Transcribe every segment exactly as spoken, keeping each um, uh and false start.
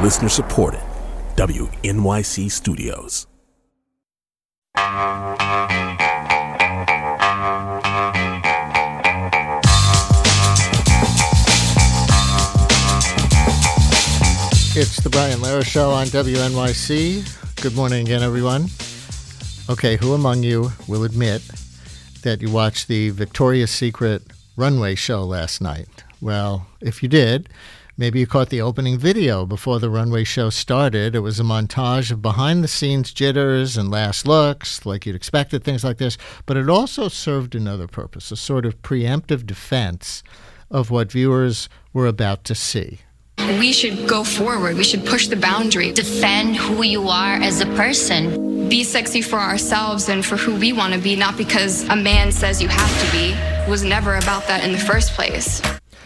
Listener supported. W N Y C Studios. It's the Brian Lehrer Show on W N Y C. Good morning again, everyone. Okay, who among you will admit that you watched the Victoria's Secret runway show last night? Well, if you did, maybe you caught the opening video before the runway show started. It was a montage of behind-the-scenes jitters and last looks, like you'd expected, things like this. But it also served another purpose, a sort of preemptive defense of what viewers were about to see. We should go forward. We should push the boundary. Defend who you are as a person. Be sexy for ourselves and for who we want to be, not because a man says you have to be. It was never about that in the first place.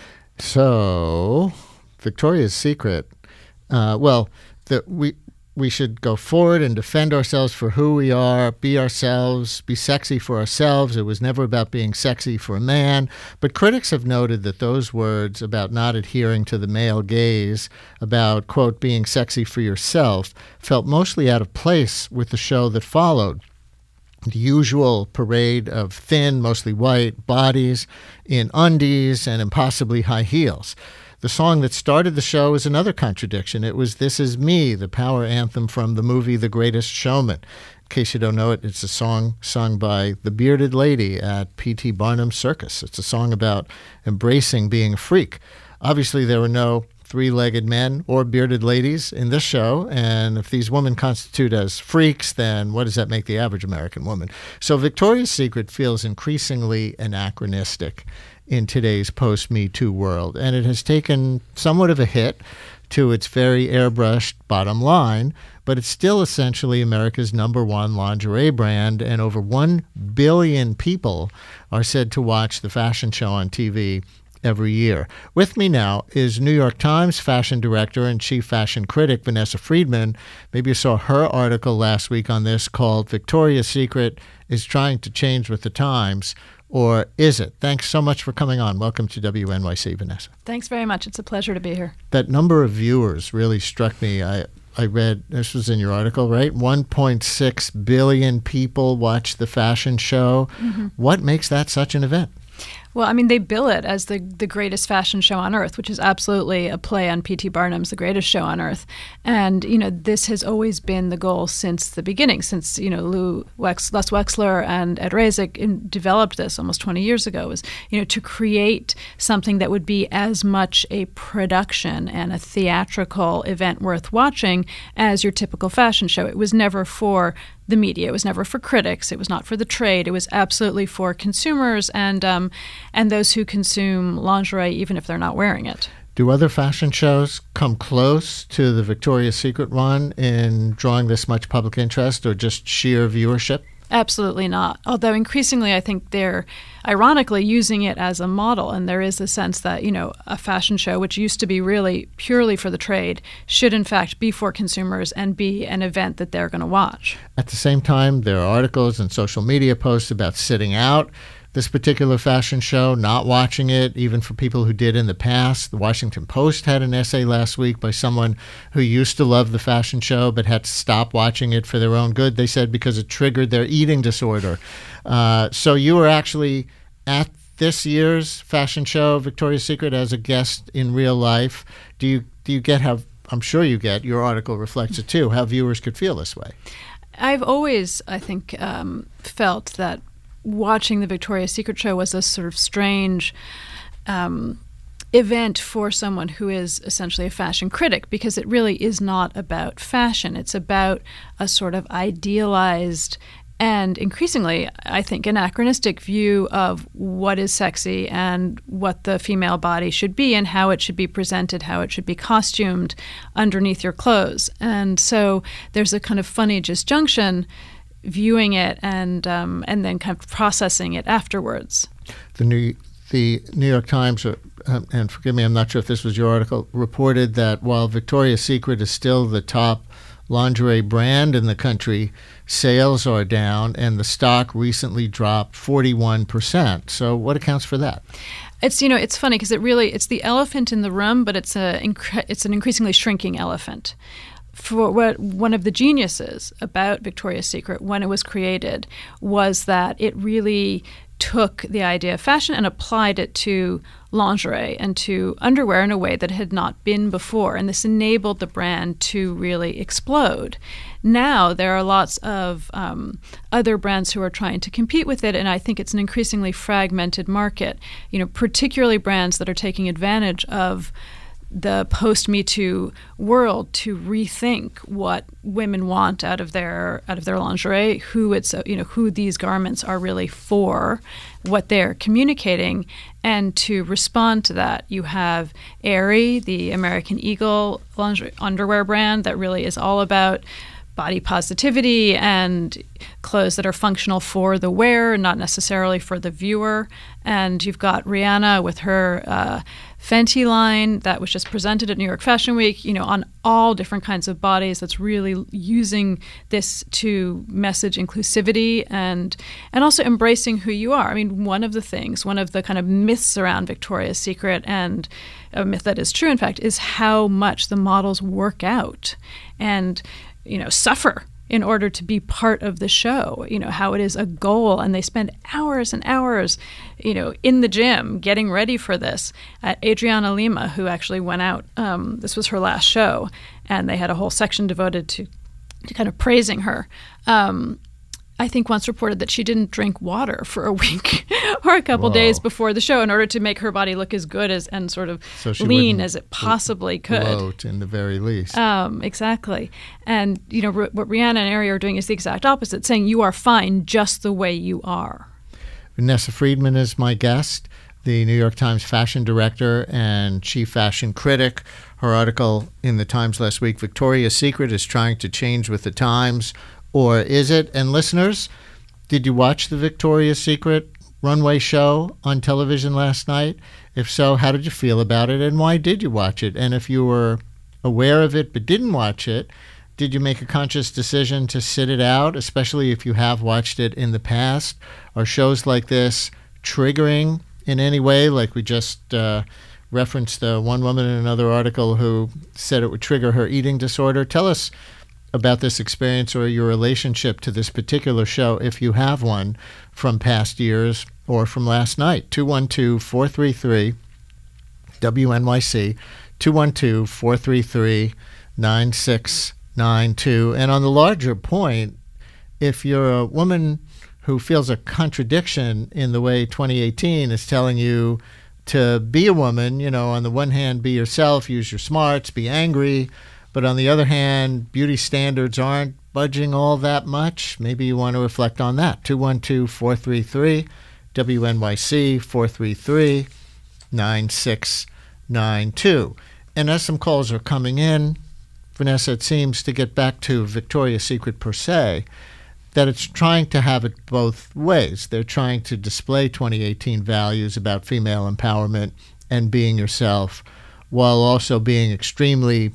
So, Victoria's Secret, uh, well, the, we we should go forward and defend ourselves for who we are, be ourselves, be sexy for ourselves. It was never about being sexy for a man. But critics have noted that those words about not adhering to the male gaze, about, quote, being sexy for yourself, felt mostly out of place with the show that followed. The usual parade of thin, mostly white bodies in undies and impossibly high heels. The song that started the show is another contradiction. It was This Is Me, the power anthem from the movie The Greatest Showman. In case you don't know it, it's a song sung by the bearded lady at P T Barnum's circus. It's a song about embracing being a freak. Obviously, there were no three-legged men or bearded ladies in this show, and if these women constitute as freaks, then what does that make the average American woman? So Victoria's Secret feels increasingly anachronistic in today's post-Me Too world, and it has taken somewhat of a hit to its very airbrushed bottom line, but it's still essentially America's number one lingerie brand, and over one billion people are said to watch the fashion show on T V every year. With me now is New York Times fashion director and chief fashion critic Vanessa Friedman. Maybe you saw her article last week on this called Victoria's Secret is Trying to Change with the Times, or is it? Thanks so much for coming on. Welcome to W N Y C, Vanessa. Thanks very much. It's a pleasure to be here. That number of viewers really struck me. I I read, this was in your article, right? one point six billion people watch the fashion show. Mm-hmm. What makes that such an event? Well, I mean, they bill it as the the greatest fashion show on earth, which is absolutely a play on P T Barnum's The Greatest Show on Earth. And, you know, this has always been the goal since the beginning, since, you know, Lou Wex, Les Wexler and Ed Razek in, developed this almost twenty years ago, was, you know, to create something that would be as much a production and a theatrical event worth watching as your typical fashion show. It was never for the media. It was never for critics. It was not for the trade. It was absolutely for consumers and um, and those who consume lingerie, even if they're not wearing it. Do other fashion shows come close to the Victoria's Secret one in drawing this much public interest, or just sheer viewership? Absolutely not. Although increasingly, I think they're ironically using it as a model. And there is a sense that, you know, a fashion show, which used to be really purely for the trade, should in fact be for consumers and be an event that they're going to watch. At the same time, there are articles and social media posts about sitting out this particular fashion show, not watching it, even for people who did in the past. The Washington Post had an essay last week by someone who used to love the fashion show but had to stop watching it for their own good, they said, because it triggered their eating disorder. Uh, so you were actually at this year's fashion show, Victoria's Secret, as a guest in real life. Do you do you get how, I'm sure you get, your article reflects it too, how viewers could feel this way? I've always, I think, um, felt that watching the Victoria's Secret show was a sort of strange um, event for someone who is essentially a fashion critic, because it really is not about fashion. It's about a sort of idealized and increasingly, I think, anachronistic view of what is sexy and what the female body should be and how it should be presented, how it should be costumed underneath your clothes. And so there's a kind of funny disjunction viewing it and um, and then kind of processing it afterwards. The New the New York Times, uh, and forgive me, I'm not sure if this was your article, reported that while Victoria's Secret is still the top lingerie brand in the country, sales are down, and the stock recently dropped forty-one percent. So what accounts for that? It's you know it's funny because it really it's the elephant in the room, but it's a incre- it's an increasingly shrinking elephant. For what one of the geniuses about Victoria's Secret when it was created was that it really took the idea of fashion and applied it to lingerie and to underwear in a way that had not been before. And this enabled the brand to really explode. Now there are lots of um, other brands who are trying to compete with it, and I think it's an increasingly fragmented market, you know, particularly brands that are taking advantage of the post-Me Too world to rethink what women want out of their out of their lingerie, who it's you know who these garments are really for, what they're communicating, and to respond to that, you have Aerie, the American Eagle lingerie underwear brand that really is all about body positivity and clothes that are functional for the wearer, not necessarily for the viewer. And you've got Rihanna with her uh, Fenty line that was just presented at New York Fashion Week, you know, on all different kinds of bodies. That's really using this to message inclusivity and and also embracing who you are. I mean, one of the things, one of the kind of myths around Victoria's Secret, and a myth that is true, in fact, is how much the models work out and, you know, suffer in order to be part of the show, you know, how it is a goal, and they spend hours and hours, you know, in the gym getting ready for this. Uh, Adriana Lima, who actually went out, um, this was her last show, and they had a whole section devoted to, to kind of praising her. Um, I think once reported that she didn't drink water for a week or a couple Whoa. days before the show in order to make her body look as good as and sort of So she lean wouldn't as it possibly could. Bloat in the very least. Um, exactly. And, you know, r- what Rihanna and Aerie are doing is the exact opposite, saying you are fine just the way you are. Vanessa Friedman is my guest, the New York Times fashion director and chief fashion critic. Her article in the Times last week, Victoria's Secret is trying to change with the times, or is it? And listeners, did you watch the Victoria's Secret runway show on television last night? If so, how did you feel about it, and why did you watch it? And if you were aware of it but didn't watch it, did you make a conscious decision to sit it out, especially if you have watched it in the past? Are shows like this triggering in any way? Like we just uh, referenced the one woman in another article who said it would trigger her eating disorder. Tell us about this experience or your relationship to this particular show, if you have one, from past years or from last night. two one two, four three three, W N Y C, two one two, four three three, nine six nine two. And on the larger point, if you're a woman who feels a contradiction in the way twenty eighteen is telling you to be a woman, you know, on the one hand, be yourself, use your smarts, be angry, but on the other hand, beauty standards aren't budging all that much. Maybe you want to reflect on that. two one two, four three three, W N Y C, four three three, nine six nine two. And as some calls are coming in, Vanessa, it seems, to get back to Victoria's Secret per se, that it's trying to have it both ways. They're trying to display twenty eighteen values about female empowerment and being yourself, while also being extremely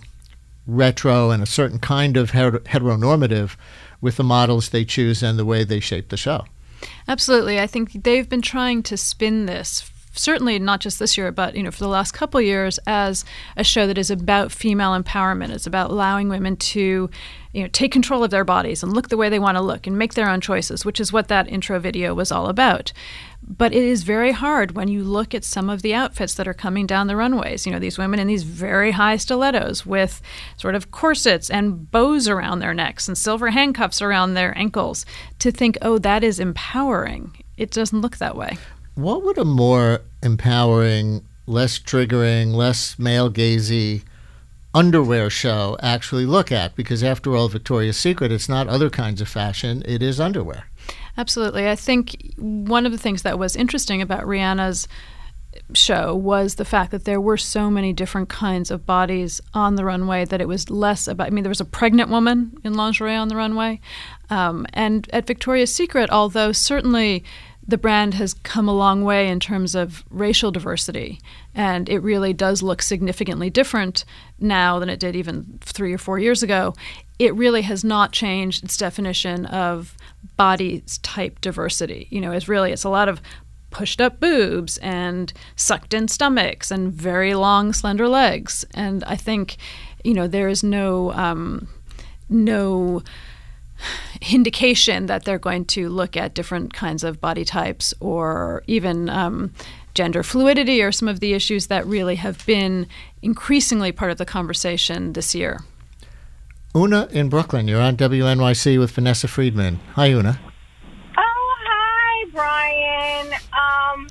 retro and a certain kind of her- heteronormative with the models they choose and the way they shape the show. Absolutely. I think they've been trying to spin this, certainly not just this year, but, you know, for the last couple of years, as a show that is about female empowerment. It's about allowing women to, you know, take control of their bodies and look the way they want to look and make their own choices, which is what that intro video was all about. But it is very hard when you look at some of the outfits that are coming down the runways. You know, these women in these very high stilettos with sort of corsets and bows around their necks and silver handcuffs around their ankles, to think, oh, that is empowering. It doesn't look that way. What would a more empowering, less triggering, less male-gazy underwear show actually look at? Because after all, Victoria's Secret, it's not other kinds of fashion, it is underwear. Absolutely. I think one of the things that was interesting about Rihanna's show was the fact that there were so many different kinds of bodies on the runway that it was less about, I mean, there was a pregnant woman in lingerie on the runway. Um, and at Victoria's Secret, although certainly the brand has come a long way in terms of racial diversity, and it really does look significantly different now than it did even three or four years ago, it really has not changed its definition of body type diversity. You know, it's really, it's a lot of pushed up boobs and sucked in stomachs and very long, slender legs. And I think, you know, there is no um, no indication that they're going to look at different kinds of body types or even um, gender fluidity or some of the issues that really have been increasingly part of the conversation this year. Una in Brooklyn, you're on W N Y C with Vanessa Friedman. Hi, Una. Oh, hi, Brian. Um,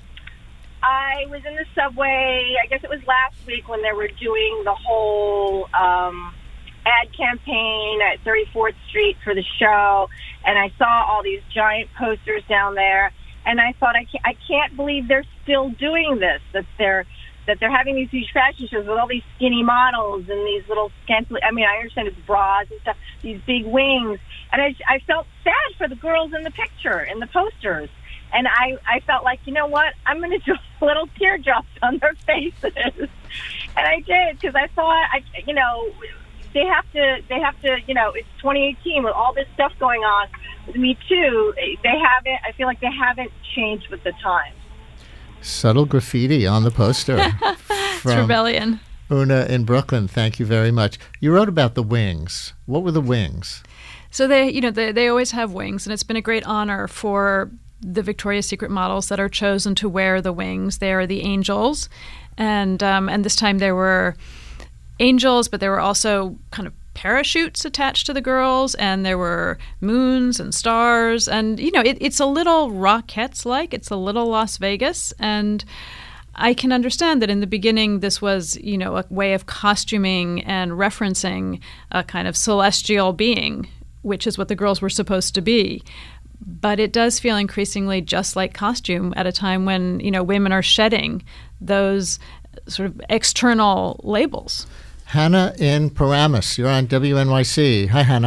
I was in the subway, I guess it was last week when they were doing the whole um, ad campaign at thirty-fourth Street for the show, and I saw all these giant posters down there, and I thought, I can't, I can't believe they're still doing this, that they're that they're having these huge fashion shows with all these skinny models and these little scantily, I mean, I understand it's bras and stuff, these big wings. And I, I felt sad for the girls in the picture, in the posters. And I, I felt like, you know what, I'm going to do little teardrops on their faces. And I did, because I thought, I, you know, they have to, they have to, you know, it's twenty eighteen with all this stuff going on with Me Too. They haven't, I feel like they haven't changed with the times. Subtle graffiti on the poster. It's rebellion. Una in Brooklyn, thank you very much. You wrote about the wings. What were the wings? So they, you know, they, they always have wings, and it's been a great honor for the Victoria's Secret models that are chosen to wear the wings. They are the angels, and um, and this time there were angels, but there were also kind of parachutes attached to the girls, and there were moons and stars, and you know it, it's a little Rockettes-like. It's a little Las Vegas, and I can understand that in the beginning this was, you know, a way of costuming and referencing a kind of celestial being, which is what the girls were supposed to be. But it does feel increasingly just like costume at a time when, you know, women are shedding those sort of external labels. Hannah in Paramus, you're on W N Y C. Hi, Hannah.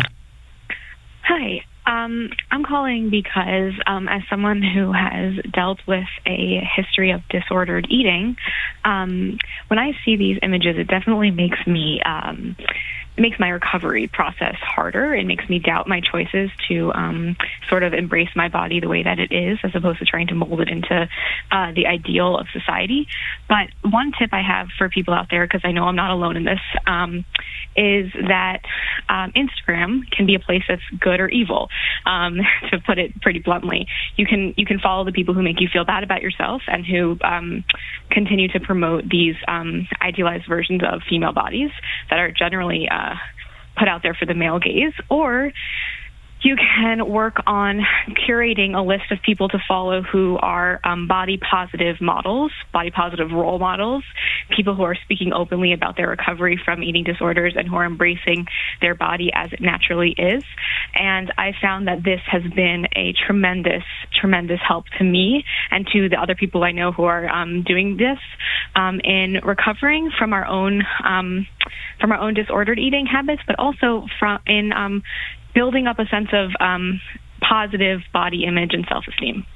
Hi. Um, I'm calling because um, as someone who has dealt with a history of disordered eating, um, when I see these images, it definitely makes me... Um, It makes my recovery process harder. It makes me doubt my choices to um, sort of embrace my body the way that it is, as opposed to trying to mold it into uh, the ideal of society. But one tip I have for people out there, because I know I'm not alone in this, um, is that um, Instagram can be a place that's good or evil, um, to put it pretty bluntly. You can you can follow the people who make you feel bad about yourself and who um, continue to promote these um, idealized versions of female bodies that are generally uh, put out there for the male gaze, or you can work on curating a list of people to follow who are um, body positive models, body positive role models, people who are speaking openly about their recovery from eating disorders and who are embracing their body as it naturally is. And I found that this has been a tremendous, tremendous help to me and to the other people I know who are um, doing this um, in recovering from our own um, from our own disordered eating habits, but also from in um, building up a sense of um, positive body image and self-esteem.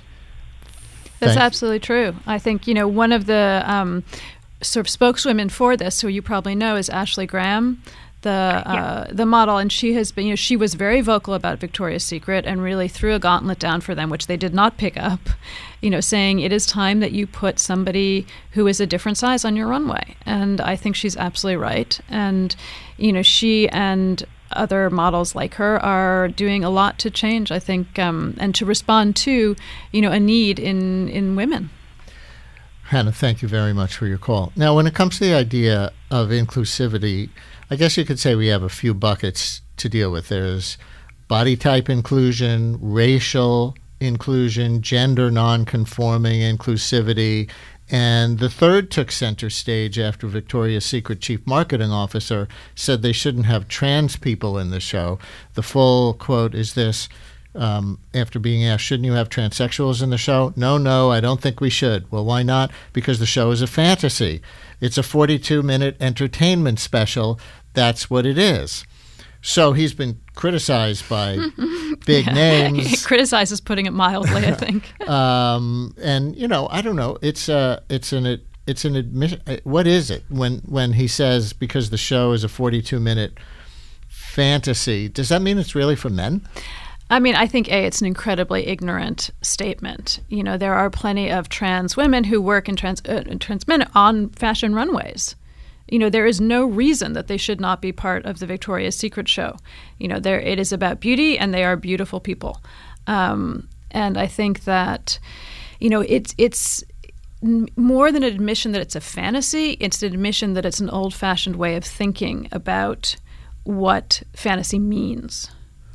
That's Thanks. absolutely true. I think, you know, one of the um, sort of spokeswomen for this, who you probably know, is Ashley Graham, the uh, yeah. the model, and she has been, you know, she was very vocal about Victoria's Secret and really threw a gauntlet down for them, which they did not pick up, you know, saying it is time that you put somebody who is a different size on your runway. And I think she's absolutely right. And, you know, she and other models like her are doing a lot to change, I think, um, and to respond to, you know, a need in, in women. Hannah, thank you very much for your call. Now, when it comes to the idea of inclusivity, I guess you could say we have a few buckets to deal with. There's body type inclusion, racial inclusion, gender non-conforming inclusivity, and the third took center stage after Victoria's Secret chief marketing officer said they shouldn't have trans people in the show. The full quote is this, um, after being asked, shouldn't you have transsexuals in the show? No, no, I don't think we should. Well, why not? Because the show is a fantasy. It's a forty-two minute entertainment special. That's what it is. So he's been criticized by big yeah. names. Criticized is putting it mildly, I think. um, and you know, I don't know. It's a, it's an, it's an admission. What is it when when he says because the show is a forty-two minute fantasy? Does that mean it's really for men? I mean, I think, A, it's an incredibly ignorant statement. You know, there are plenty of trans women who work in trans, uh, trans men on fashion runways. You know, there is no reason that they should not be part of the Victoria's Secret show. You know, there it is about beauty, and they are beautiful people. Um, and I think that, you know, it's it's more than an admission that it's a fantasy. It's an admission that it's an old-fashioned way of thinking about what fantasy means.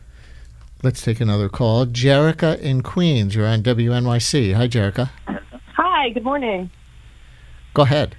Let's take another call. Jerica in Queens. You're on W N Y C. Hi, Jerica. Hi, good morning. Go ahead.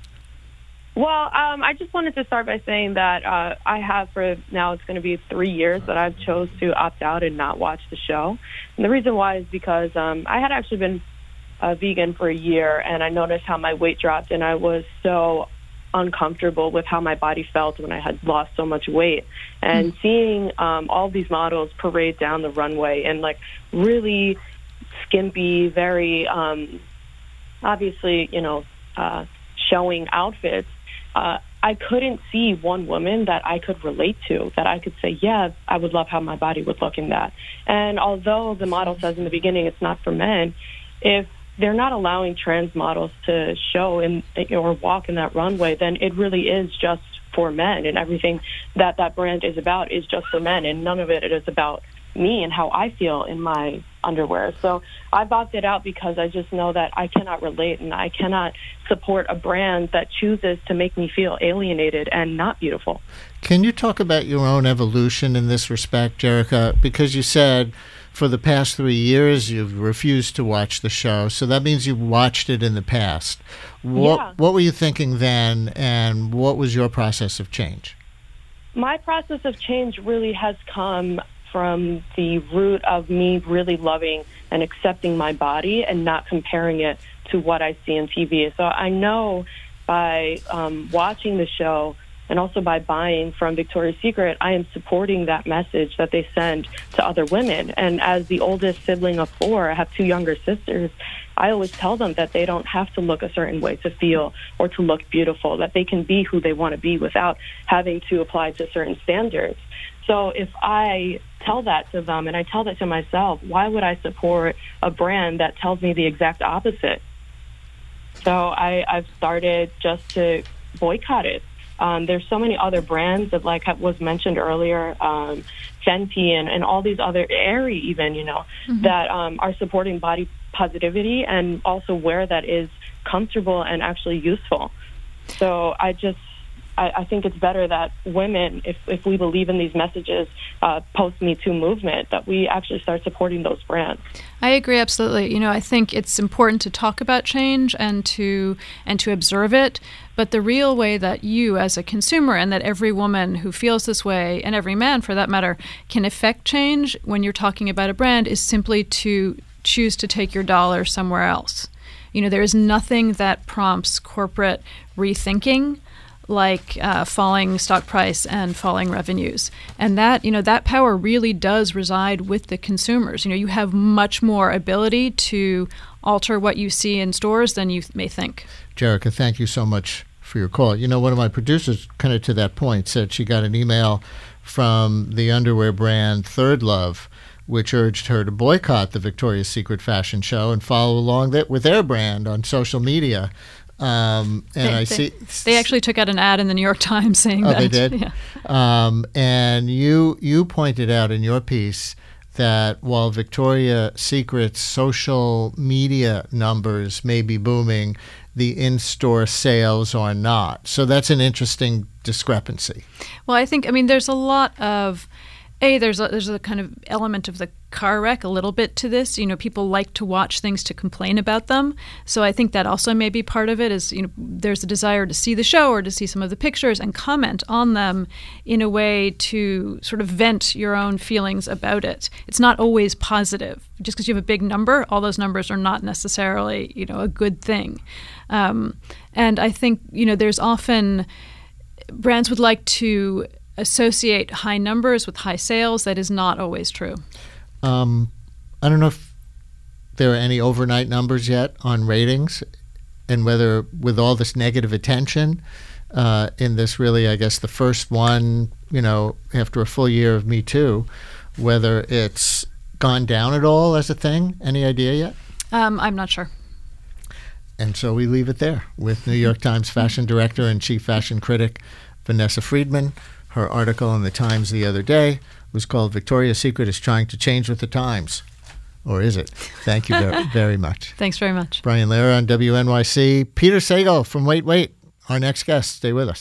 Well, um, I just wanted to start by saying that uh, I have for now, it's going to be three years that I've chose to opt out and not watch the show. And the reason why is because um, I had actually been a vegan for a year, and I noticed how my weight dropped, and I was so uncomfortable with how my body felt when I had lost so much weight. And mm. seeing um, all these models parade down the runway in like really skimpy, very um, obviously, you know, uh, showing outfits, uh, I couldn't see one woman that I could relate to, that I could say, yeah, I would love how my body would look in that. And although the model says in the beginning it's not for men, if they're not allowing trans models to show in or walk in that runway, then it really is just for men, and everything that that brand is about is just for men, and none of it is about me and how I feel in my underwear. So I've opted out because I just know that I cannot relate, and I cannot support a brand that chooses to make me feel alienated and not beautiful. Can you talk about your own evolution in this respect, Jerica? Because you said for the past three years you've refused to watch the show, so that means you've watched it in the past. What, yeah. what were you thinking then, and what was your process of change? My process of change really has come from the root of me really loving and accepting my body and not comparing it to what I see on T V. So I know by um, watching the show and also by buying from Victoria's Secret, I am supporting that message that they send to other women. And as the oldest sibling of four, I have two younger sisters, I always tell them that they don't have to look a certain way to feel or to look beautiful, that they can be who they want to be without having to apply to certain standards. So if I tell that to them and I tell that to myself, why would I support a brand that tells me the exact opposite? So I, I've started just to boycott it. Um, there's so many other brands that, like was mentioned earlier, um, Fenty and, and all these other, Aerie even, you know, mm-hmm. that um, are supporting body positivity and also wear that is comfortable and actually useful. So I just, I, I think it's better that women, if, if we believe in these messages, uh, post-Me Too movement, that we actually start supporting those brands. I agree absolutely. You know, I think it's important to talk about change and to and to observe it, but the real way that you as a consumer and that every woman who feels this way, and every man for that matter, can affect change when you're talking about a brand is simply to choose to take your dollar somewhere else. You know, there is nothing that prompts corporate rethinking like uh, falling stock price and falling revenues. And that, you know, that power really does reside with the consumers. You know, you have much more ability to alter what you see in stores than you may think. Jerica, thank you so much for your call. You know, one of my producers, kind of to that point, said she got an email from the underwear brand Third Love, which urged her to boycott the Victoria's Secret fashion show and follow along that with their brand on social media. Um, and they, I they, see they actually took out an ad in the New York Times saying oh, that. Oh, they did? Yeah. Um, and you you pointed out in your piece that while Victoria's Secret's social media numbers may be booming, the in-store sales are not. So that's an interesting discrepancy. Well, I think, I mean, there's a lot of, A, there's a, there's a kind of element of the car wreck a little bit to this. You know, people like to watch things to complain about them. So I think that also may be part of it is, you know, there's a desire to see the show or to see some of the pictures and comment on them in a way to sort of vent your own feelings about it. It's not always positive. Just because you have a big number, all those numbers are not necessarily, you know, a good thing. Um, and I think, you know, there's often brands would like to associate high numbers with high sales. That is not always true. Um, I don't know if there are any overnight numbers yet on ratings, and whether with all this negative attention uh, in this really, I guess, the first one, you know, after a full year of Me Too, whether it's gone down at all as a thing? Any idea yet? Um, I'm not sure. And so we leave it there with New York Times fashion director and chief fashion critic Vanessa Friedman. Her article in the Times the other day was called Victoria's Secret is Trying to Change with the Times. Or is it? Thank you very, very much. Thanks very much. Brian Lehrer on W N Y C. Peter Sagal from Wait Wait, our next guest. Stay with us.